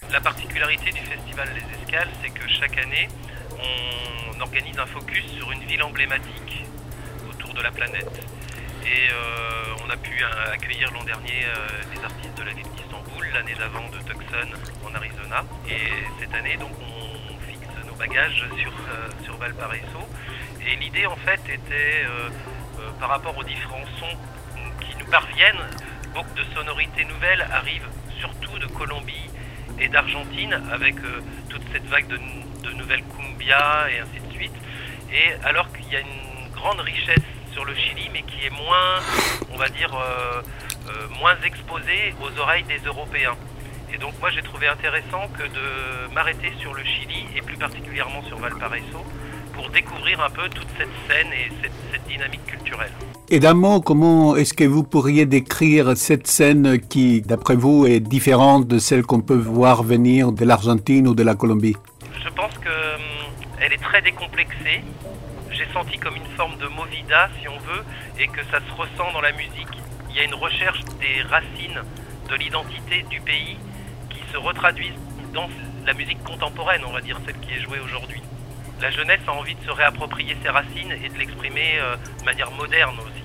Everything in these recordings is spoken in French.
La particularité du festival Les Escales, c'est que chaque année, on organise un focus sur une ville emblématique autour de la planète. Et on a pu accueillir l'an dernier des artistes de la ville d'Istanbul, l'année d'avant de Tucson en Arizona. Et cette année, donc, on fixe nos bagages sur Valparaiso. Et l'idée, en fait, était, par rapport aux différents sons qui nous parviennent, beaucoup de sonorités nouvelles arrivent surtout de Colombie et d'Argentine, avec toute cette vague de nouvelles cumbias et ainsi de suite. Et alors qu'il y a une grande richesse sur le Chili, mais qui est moins, on va dire, moins exposée aux oreilles des Européens. Et donc moi j'ai trouvé intéressant que de m'arrêter sur le Chili, et plus particulièrement sur Valparaiso, pour découvrir un peu toute cette scène et cette dynamique culturelle. Et d'un mot, comment est-ce que vous pourriez décrire cette scène qui, d'après vous, est différente de celle qu'on peut voir venir de l'Argentine ou de la Colombie? Je pense qu'elle est très décomplexée. J'ai senti comme une forme de movida, si on veut, et que ça se ressent dans la musique. Il y a une recherche des racines de l'identité du pays qui se retraduisent dans la musique contemporaine, on va dire, celle qui est jouée aujourd'hui. La jeunesse a envie de se réapproprier ses racines et de l'exprimer de manière moderne aussi.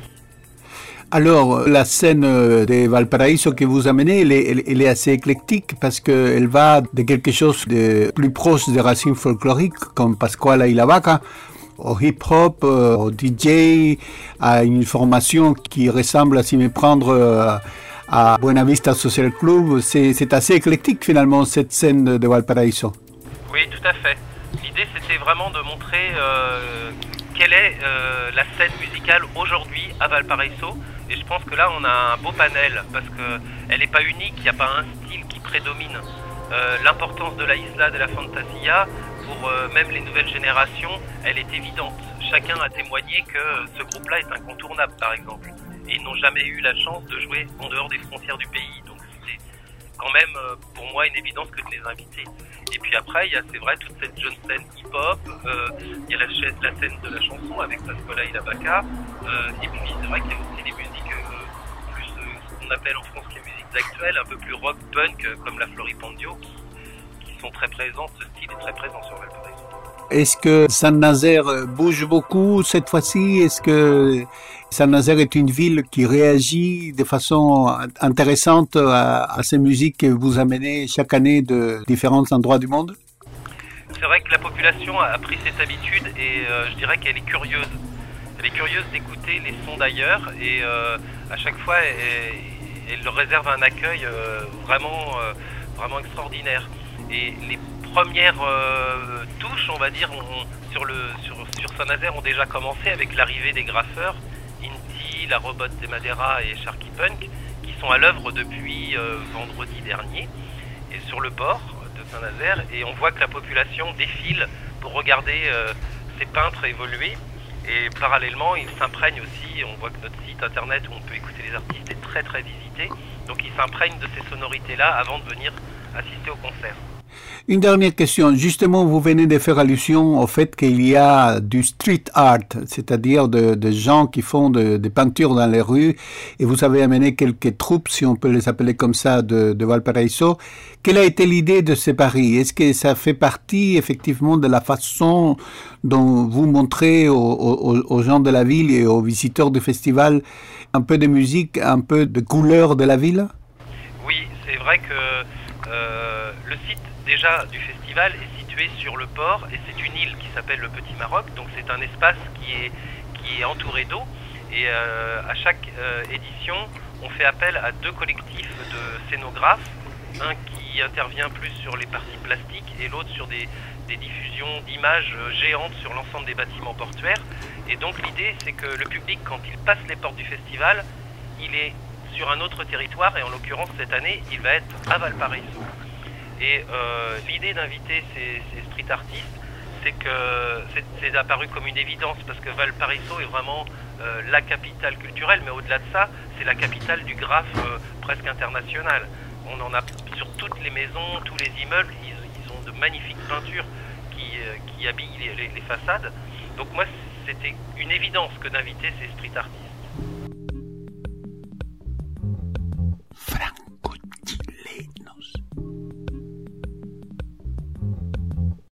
Alors, la scène de Valparaiso que vous amenez, elle est assez éclectique parce qu'elle va de quelque chose de plus proche des racines folkloriques, comme Pascuala y la Vaca, au hip-hop, au DJ, à une formation qui ressemble, à s'y méprendre, à Buena Vista Social Club. C'est assez éclectique finalement, cette scène de Valparaiso. Oui, tout à fait. L'idée, c'était vraiment de montrer quelle est la scène musicale aujourd'hui à Valparaiso. Et je pense que là, on a un beau panel, parce qu'elle n'est pas unique, il n'y a pas un style qui prédomine. L'importance de la Isla de la Fantasia, pour même les nouvelles générations, elle est évidente. Chacun a témoigné que ce groupe-là est incontournable, par exemple. Et ils n'ont jamais eu la chance de jouer en dehors des frontières du pays. Donc c'est quand même, pour moi, une évidence que de les inviter. Et puis après, il y a, c'est vrai, toute cette jeune scène hip-hop, il y a la scène de la chanson avec Pascuala y la Vaca, et puis c'est vrai qu'il y a aussi des musiques plus, ce qu'on appelle en France les musiques actuelles, un peu plus rock, punk, comme la Floripondio, qui sont très présentes, ce style est très présent sur Valparaiso. Est-ce que Saint-Nazaire bouge beaucoup cette fois-ci? Est-ce que Saint-Nazaire est une ville qui réagit de façon intéressante à ces musiques que vous amenez chaque année de différents endroits du monde? C'est vrai que la population a pris cette habitude et je dirais qu'elle est curieuse. Elle est curieuse d'écouter les sons d'ailleurs et à chaque fois elle leur réserve un accueil vraiment extraordinaire. Et les premières touches, on va dire, sur Saint-Nazaire ont déjà commencé avec l'arrivée des graffeurs, Inti, La Robot de Madera et Sharky Punk, qui sont à l'œuvre depuis vendredi dernier, et sur le port de Saint-Nazaire, et on voit que la population défile pour regarder ces peintres évoluer, et parallèlement, ils s'imprègnent aussi, on voit que notre site internet où on peut écouter les artistes est très très visité, donc ils s'imprègnent de ces sonorités-là avant de venir assister au concert. Une dernière question. Justement, vous venez de faire allusion au fait qu'il y a du street art, c'est-à-dire de gens qui font des peintures dans les rues, et vous avez amené quelques troupes, si on peut les appeler comme ça, de Valparaiso. Quelle a été l'idée de ces paris? Est-ce que ça fait partie effectivement de la façon dont vous montrez aux gens de la ville et aux visiteurs du festival un peu de musique, un peu de couleur de la ville? Oui, c'est vrai que le site déjà du festival est situé sur le port et c'est une île qui s'appelle le Petit Maroc, donc c'est un espace qui est entouré d'eau et à chaque édition on fait appel à deux collectifs de scénographes, un qui intervient plus sur les parties plastiques et l'autre sur des diffusions d'images géantes sur l'ensemble des bâtiments portuaires. Et donc l'idée c'est que le public, quand il passe les portes du festival, il est sur un autre territoire, et en l'occurrence cette année il va être à Valparaiso. Et l'idée d'inviter ces street artistes, c'est que c'est apparu comme une évidence, parce que Valparaiso est vraiment la capitale culturelle, mais au-delà de ça, c'est la capitale du graphe presque international. On en a sur toutes les maisons, tous les immeubles, ils ont de magnifiques peintures qui habillent les façades. Donc moi, c'était une évidence que d'inviter ces street artistes.